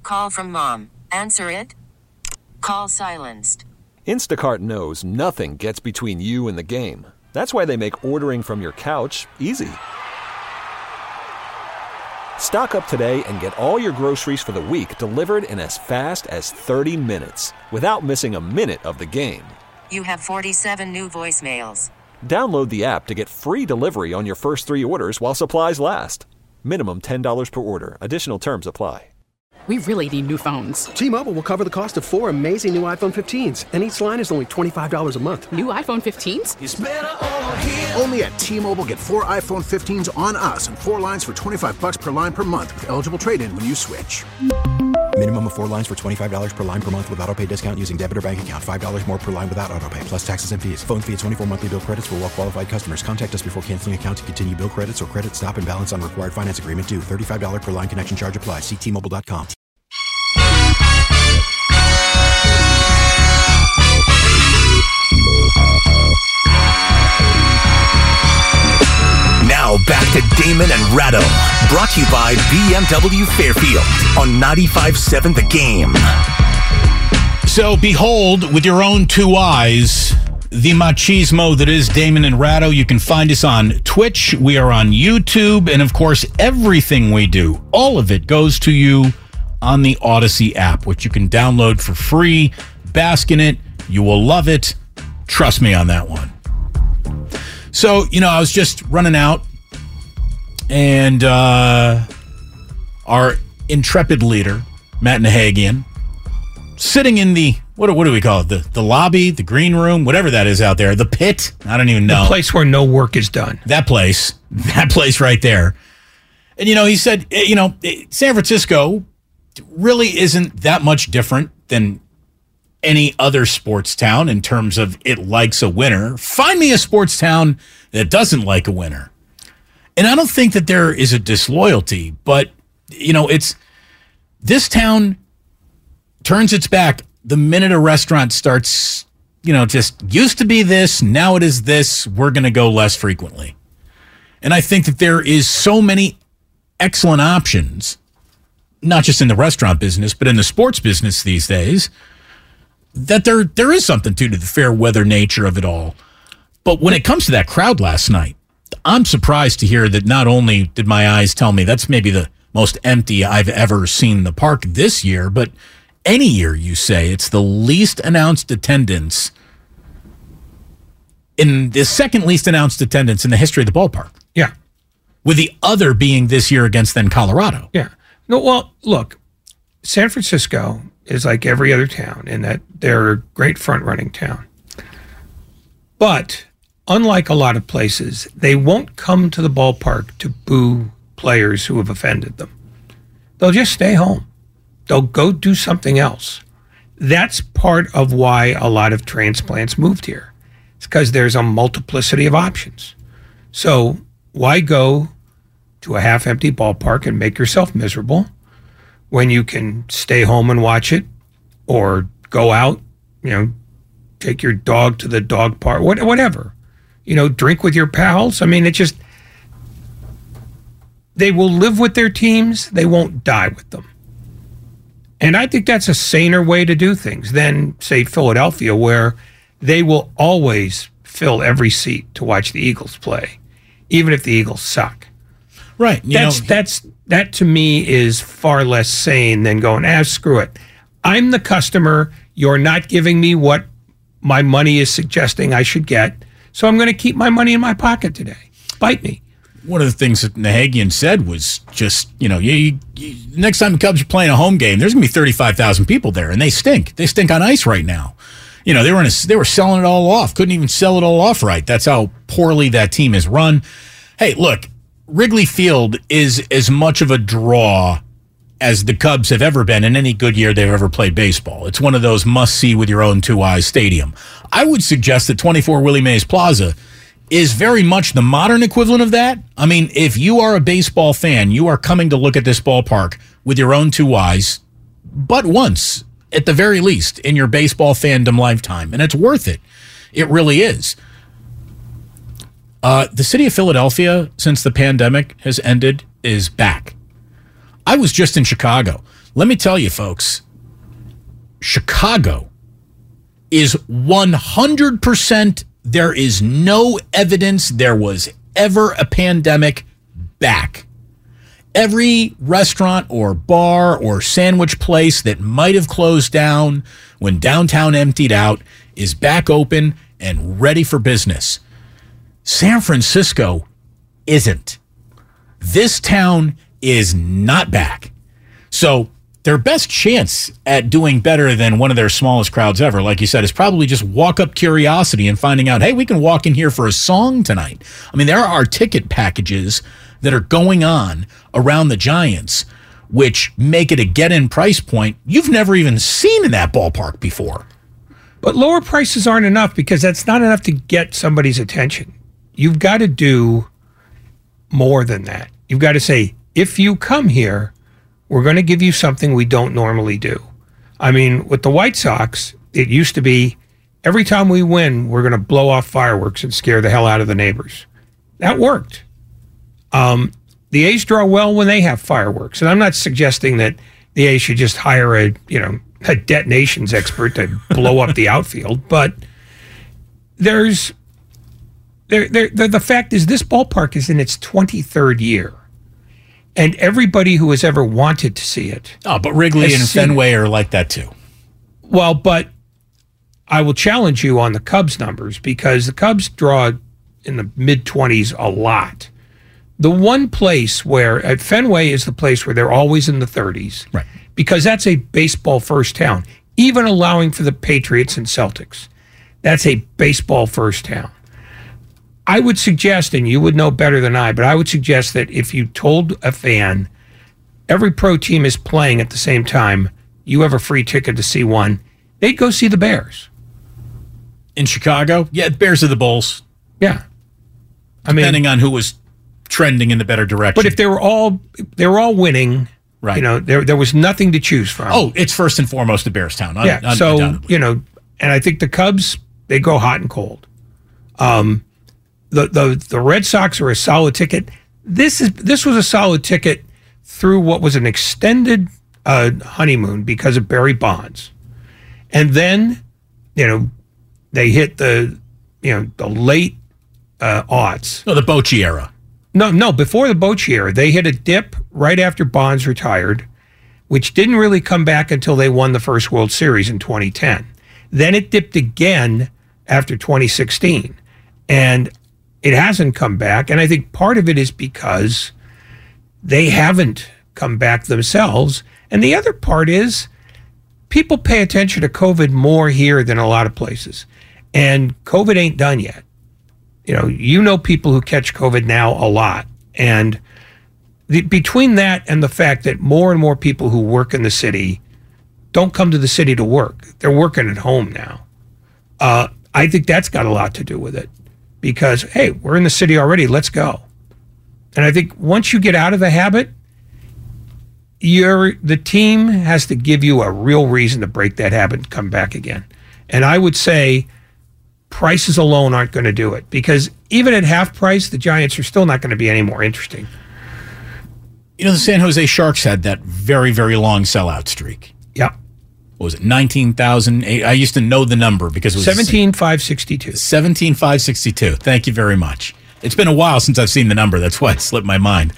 call from mom. Answer it. Call silenced. Instacart knows nothing gets between you and the game. That's why they make ordering from your couch easy. Stock up today and get all your groceries for the week delivered in as fast as 30 minutes without missing a minute of the game. You have 47 new voicemails. Download the app to get free delivery on your first 3 orders while supplies last. Minimum $10 per order. Additional terms apply. We really need new phones. T-Mobile will cover the cost of 4 amazing new iPhone 15s, and each line is only $25 a month. New iPhone 15s? It's better over here. Only at T-Mobile, get 4 iPhone 15s on us and 4 lines for $25 per line per month with eligible trade-in when you switch. Minimum of 4 lines for $25 per line per month with autopay discount using debit or bank account. $5 more per line without autopay, plus taxes and fees. Phone fee at 24 monthly bill credits for well-qualified customers. Contact us before canceling account to continue bill credits or credit stop and balance on required finance agreement due. $35 per line connection charge applies. See T-Mobile.com. Now back to Damon and Ratto, brought to you by BMW Fairfield on 95.7 The Game. So behold, with your own 2 eyes, the machismo that is Damon and Ratto. You can find us on Twitch. We are on YouTube. And of course, everything we do, all of it goes to you on the Odyssey app, which you can download for free. Bask in it. You will love it. Trust me on that one. So, I was just running out, and our intrepid leader, Matt Nahagian, sitting in the, what do we call it? The lobby, the green room, whatever that is out there, the pit. I don't even know. The place where no work is done. That place right there. And, he said, San Francisco really isn't that much different than any other sports town in terms of it likes a winner. Find me a sports town that doesn't like a winner. And I don't think that there is a disloyalty, but, it's this town turns its back the minute a restaurant starts, just used to be this, now it is this, we're going to go less frequently. And I think that there is so many excellent options, not just in the restaurant business, but in the sports business these days, that there is something to the fair weather nature of it all. But when it comes to that crowd last night, I'm surprised to hear that not only did my eyes tell me that's maybe the most empty I've ever seen the park this year, but any year, you say, it's the least announced attendance in the second least announced attendance in the history of the ballpark. Yeah. With the other being this year against then Colorado. Yeah. No, well, look, San Francisco is like every other town in that they're a great front-running town. But unlike a lot of places, they won't come to the ballpark to boo players who have offended them. They'll just stay home. They'll go do something else. That's part of why a lot of transplants moved here. It's because there's a multiplicity of options. So why go to a half-empty ballpark and make yourself miserable when you can stay home and watch it, or go out, take your dog to the dog park, whatever, drink with your pals. I mean, they will live with their teams. They won't die with them. And I think that's a saner way to do things than, say, Philadelphia, where they will always fill every seat to watch the Eagles play, even if the Eagles suck. Right. That to me is far less sane than going, screw it. I'm the customer. You're not giving me what my money is suggesting I should get. So I'm going to keep my money in my pocket today. Bite me. One of the things that Nahagian said was just, next time the Cubs are playing a home game, there's going to be 35,000 people there, and they stink. They stink on ice right now. They were selling it all off. Couldn't even sell it all off right. That's how poorly that team is run. Hey, look, Wrigley Field is as much of a draw as the Cubs have ever been in any good year they've ever played baseball. It's one of those must-see with your own 2 eyes stadium. I would suggest that 24 Willie Mays Plaza is very much the modern equivalent of that. I mean, if you are a baseball fan, you are coming to look at this ballpark with your own 2 eyes, but once, at the very least, in your baseball fandom lifetime. And it's worth it. It really is. The city of Philadelphia, since the pandemic has ended, is back. I was just in Chicago. Let me tell you, folks, Chicago is 100%. There is no evidence there was ever a pandemic back. Every restaurant or bar or sandwich place that might have closed down when downtown emptied out is back open and ready for business. San Francisco isn't. This town is not back. So their best chance at doing better than one of their smallest crowds ever, like you said, is probably just walk up curiosity and finding out, hey, we can walk in here for a song tonight. I mean, there are ticket packages that are going on around the Giants, which make it a get-in price point you've never even seen in that ballpark before. But lower prices aren't enough because that's not enough to get somebody's attention. You've got to do more than that. You've got to say, if you come here, we're going to give you something we don't normally do. I mean, with the White Sox, it used to be every time we win, we're going to blow off fireworks and scare the hell out of the neighbors. That worked. The A's draw well when they have fireworks. And I'm not suggesting that the A's should just hire a detonations expert to blow up the outfield. But the fact is this ballpark is in its 23rd year. And everybody who has ever wanted to see it. Oh, but Wrigley and Fenway are like that too. Well, but I will challenge you on the Cubs numbers because the Cubs draw in the mid-20s a lot. The one place where, at Fenway is the place where they're always in the 30s. Right. Because that's a baseball first town, even allowing for the Patriots and Celtics. That's a baseball first town. I would suggest, and you would know better than I, but I would suggest that if you told a fan every pro team is playing at the same time, you have a free ticket to see one, they'd go see the Bears. In Chicago? Yeah, Bears are the Bulls. Yeah. I mean, depending on who was trending in the better direction. But if they were all winning, right. There was nothing to choose from. Oh, it's first and foremost a Bears town. Yeah. So, and I think the Cubs, they go hot and cold. The Red Sox are a solid ticket. This was a solid ticket through what was an extended honeymoon because of Barry Bonds. And then, they hit the late aughts. No, the Bochy era. No, before the Bochy era. They hit a dip right after Bonds retired, which didn't really come back until they won the first World Series in 2010. Then it dipped again after 2016. And it hasn't come back. And I think part of it is because they haven't come back themselves. And the other part is people pay attention to COVID more here than a lot of places. And COVID ain't done yet. People who catch COVID now a lot. And between that and the fact that more and more people who work in the city don't come to the city to work. They're working at home now. I think that's got a lot to do with it. Because, hey, we're in the city already, let's go. And I think once you get out of the habit, the team has to give you a real reason to break that habit and come back again. And I would say prices alone aren't going to do it. Because even at half price, the Giants are still not going to be any more interesting. The San Jose Sharks had that very, very long sellout streak. Yep. What was it, 19,000? I used to know the number because it was 17,562. 17,562. Thank you very much. It's been a while since I've seen the number. That's why it slipped my mind.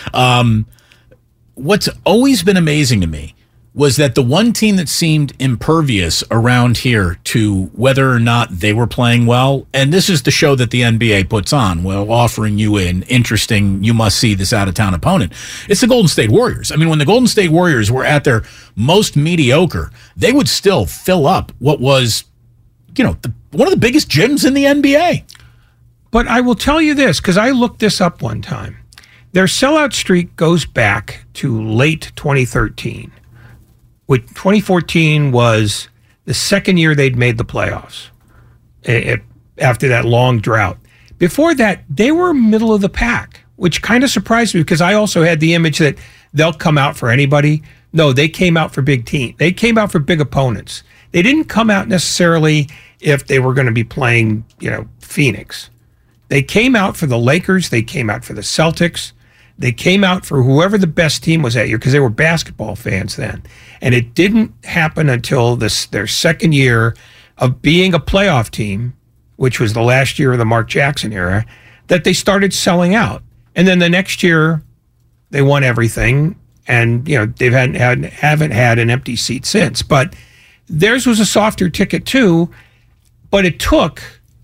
What's always been amazing to me was that the one team that seemed impervious around here to whether or not they were playing well, and this is the show that the NBA puts on, while offering you an interesting, you must see this out-of-town opponent. It's the Golden State Warriors. I mean, when the Golden State Warriors were at their most mediocre, they would still fill up what was, one of the biggest gyms in the NBA. But I will tell you this, because I looked this up one time. Their sellout streak goes back to late 2013. Which 2014 was the second year they'd made the playoffs after that long drought. Before that, they were middle of the pack, which kind of surprised me because I also had the image that they'll come out for anybody. No, they came out for big teams. They came out for big opponents. They didn't come out necessarily if they were going to be playing, Phoenix. They came out for the Lakers. They came out for the Celtics. They came out for whoever the best team was that year because they were basketball fans then. And it didn't happen until their second year of being a playoff team, which was the last year of the Mark Jackson era, that they started selling out. And then the next year, they won everything. And, they haven't had an empty seat since. But theirs was a softer ticket too, but it took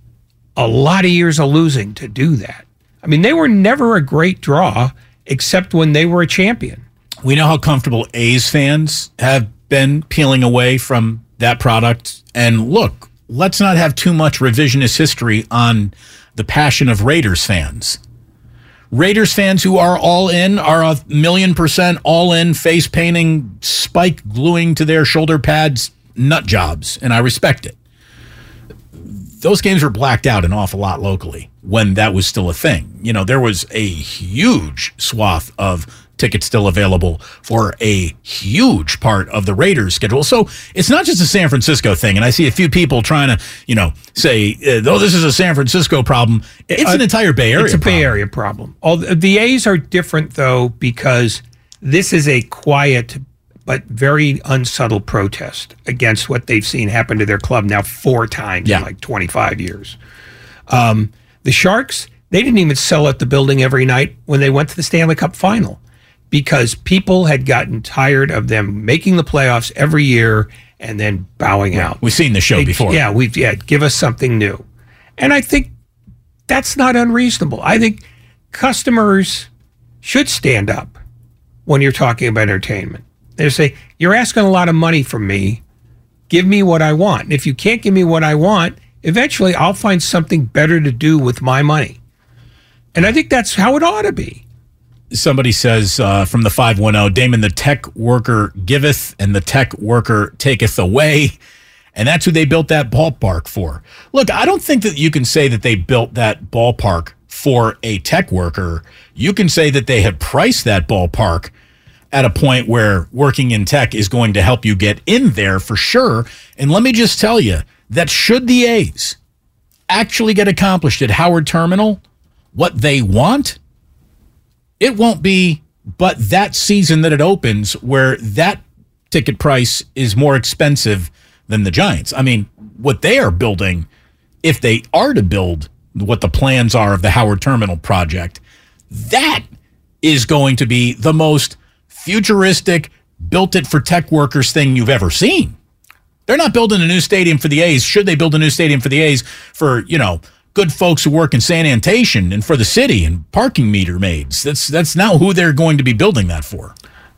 a lot of years of losing to do that. I mean, they were never a great draw except when they were a champion. We know how comfortable A's fans have been peeling away from that product. And look, let's not have too much revisionist history on the passion of Raiders fans. Raiders fans who are all in are 1,000,000% all in, face painting, spike gluing to their shoulder pads nut jobs, and I respect it. Those games were blacked out an awful lot locally when that was still a thing. There was a huge swath of tickets still available for a huge part of the Raiders schedule. So it's not just a San Francisco thing. And I see a few people trying to, say, oh, this is a San Francisco problem. It's an entire Bay Area problem. It's a Bay Area problem. The A's are different, though, because this is a quiet but very unsubtle protest against what they've seen happen to their club now 4 times in like 25 years. The Sharks, they didn't even sell out the building every night when they went to the Stanley Cup final because people had gotten tired of them making the playoffs every year and then bowing out. We've seen the show before. Yeah, give us something new. And I think that's not unreasonable. I think customers should stand up when you're talking about entertainment. They say, you're asking a lot of money from me. Give me what I want. And if you can't give me what I want, eventually I'll find something better to do with my money. And I think that's how it ought to be. Somebody says from the 510, Damon, the tech worker giveth and the tech worker taketh away. And that's who they built that ballpark for. Look, I don't think that you can say that they built that ballpark for a tech worker. You can say that they have priced that ballpark at a point where working in tech is going to help you get in there for sure. And let me just tell you that should the A's actually get accomplished at Howard Terminal, what they want, it won't be but that season that it opens where that ticket price is more expensive than the Giants. I mean, what they are building, if they are to build what the plans are of the Howard Terminal project, that is going to be the most futuristic, built it for tech workers thing you've ever seen. They're not building a new stadium for the A's. Should they build a new stadium for the A's for, good folks who work in sanitation and for the city and parking meter maids? That's not who they're going to be building that for.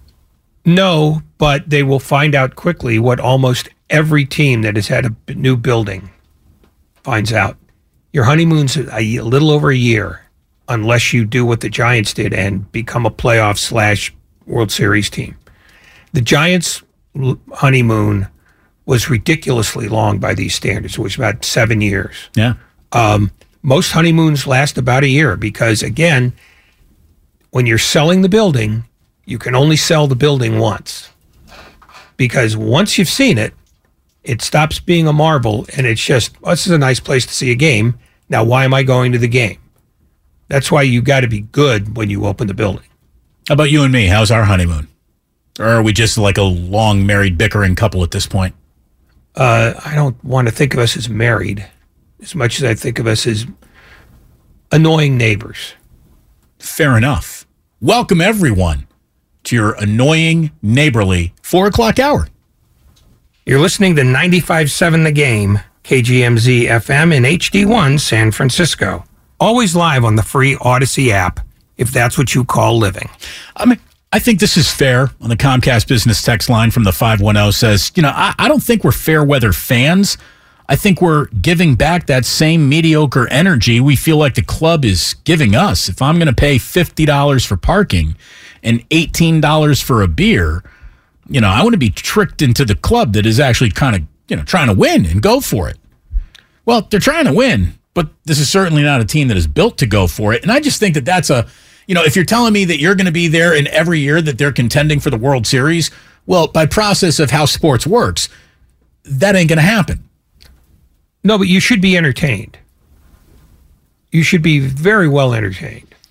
No, but they will find out quickly what almost every team that has had a new building finds out. Your honeymoon's a little over a year unless you do what the Giants did and become a playoff / World Series team. The Giants' honeymoon was ridiculously long by these standards. It was about 7 years. Yeah. Most honeymoons last about a year because, again, when you're selling the building, you can only sell the building once. Because once you've seen it, it stops being a marvel and it's just, this is a nice place to see a game. Now, why am I going to the game? That's why you got to be good when you open the building. How about you and me? How's our honeymoon? Or are we just like a long married bickering couple at this point? I don't want to think of us as married as much as I think of us as annoying neighbors. Fair enough. Welcome, everyone, to your annoying, neighborly 4 o'clock hour. You're listening to 95.7 The Game, KGMZ FM in HD1 San Francisco. Always live on the free Odyssey app, if that's what you call living. I think this is fair on the Comcast business text line from the 510 says, I don't think we're fair weather fans. I think we're giving back that same mediocre energy we feel like the club is giving us. If I'm going to pay $50 for parking and $18 for a beer, I want to be tricked into the club that is actually kind of, trying to win and go for it. Well, they're trying to win, but this is certainly not a team that is built to go for it. And I just think that that's if you're telling me that you're going to be there in every year that they're contending for the World Series, well, by process of how sports works, that ain't going to happen. No, but you should be entertained. You should be very well entertained.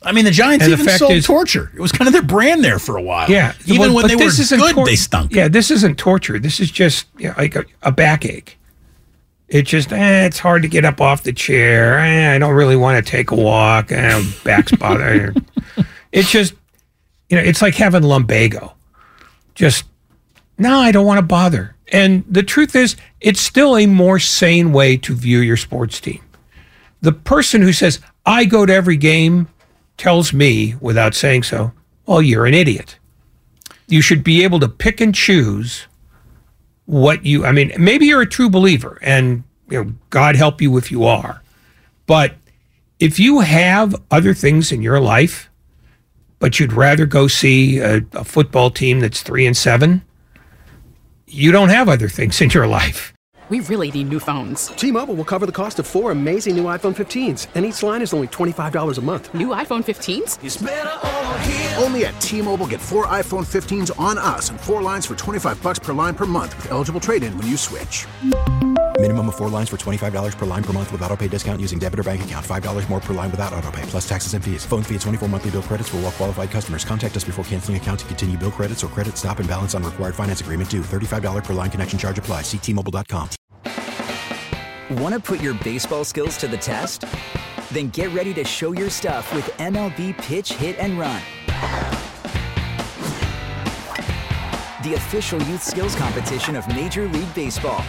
I mean, the Giants And the even fact sold is- torture. It was kind of their brand there for a while. Yeah. Even when but they were this isn't good, they stunk. Yeah, this isn't torture. This is just like a backache. It's just, it's hard to get up off the chair. I don't really want to take a walk. Back's bothering. It's just, it's like having lumbago. Just, no, I don't want to bother. And the truth is, it's still a more sane way to view your sports team. The person who says, I go to every game, tells me, without saying so, well, you're an idiot. You should be able to pick and choose maybe you're a true believer, and God help you if you are. But if you have other things in your life, but you'd rather go see a football team that's 3-7, you don't have other things in your life. We really need new phones. T-Mobile will cover the cost of 4 amazing new iPhone 15s, and each line is only $25 a month. New iPhone 15s? Only at T-Mobile, get 4 iPhone 15s on us and 4 lines for $25 per line per month with eligible trade-in when you switch. Minimum of 4 lines for $25 per line per month with autopay discount using debit or bank account. $5 more per line without autopay, plus taxes and fees. Phone fee at 24 monthly bill credits for well-qualified customers. Contact us before canceling account to continue bill credits or credit stop and balance on required finance agreement due. $35 per line connection charge applies. See T-Mobile.com. Want to put your baseball skills to the test? Then get ready to show your stuff with MLB Pitch, Hit, and Run. The official youth skills competition of Major League Baseball.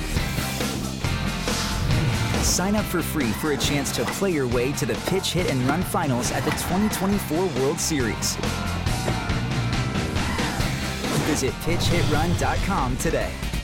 Sign up for free for a chance to play your way to the Pitch, Hit, and Run finals at the 2024 World Series. Visit PitchHitRun.com today.